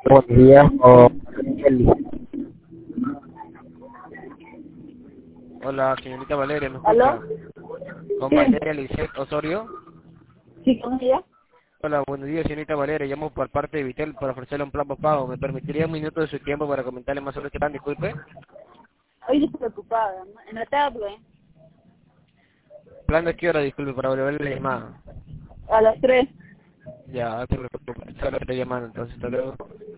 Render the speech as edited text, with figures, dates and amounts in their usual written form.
Buenos días, Hola, señorita Valeria, ¿me ¿Aló? escucha? Con Sí, Valeria Lisset Osorio. sí, ¿con ella? Hola, buenos días, señorita Valeria. Llamo por parte de Vitel para ofrecerle un plan pago. ¿Me permitiría un minuto de su tiempo para comentarle más sobre este plan? Disculpe. Hoy estoy preocupada, ¿no? En la tarde, ¿Plan de qué hora? Disculpe, para volverle la llamada. a las 3. Ya, no te preocupes. Solo estoy llamando, entonces, hasta luego.